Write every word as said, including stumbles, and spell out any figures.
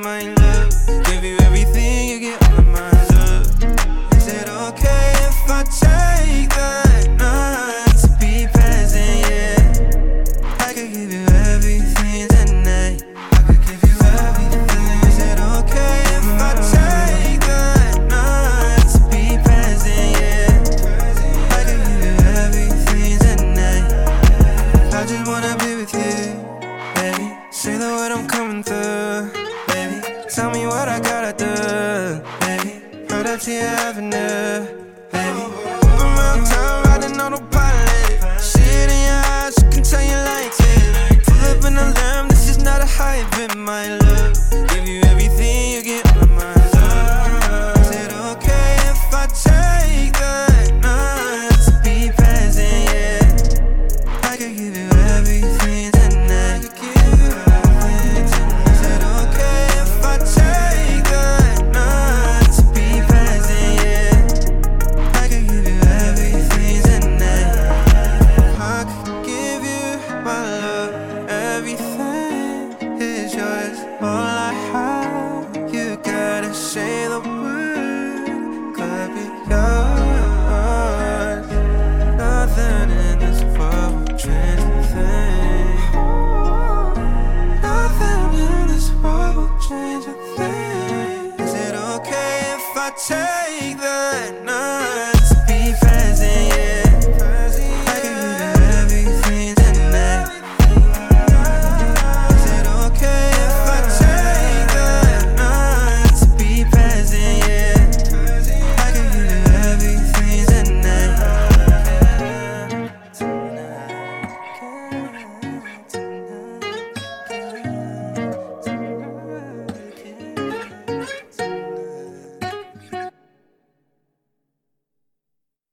my love. Give you everything, you get all of my love. Is it okay if I take that night to be present, yeah? I could give you everything tonight. I could give you everything. Is it okay if I take that night to be present, yeah? I could give you everything tonight. I just wanna be with you, baby. Say the word, I'm coming through, baby. Tell me what I gotta do, baby. Right up to your avenue, baby. Moving around town, riding on autopilot. See it in your eyes, you can tell you like it. Pull up in a lamb, this is not a hype, in my love. Give you everything, you get all of my love. Is it okay if I take that night to be present, yeah? I could give you everything tonight. Is it okay if I take that night to be present, yeah? I could give you everything tonight. I could give you my love. Everything is yours, all I have. You gotta say the word, could be yours. Nothing in this world will change a thing. Nothing in this world will change a thing. Is it okay if I take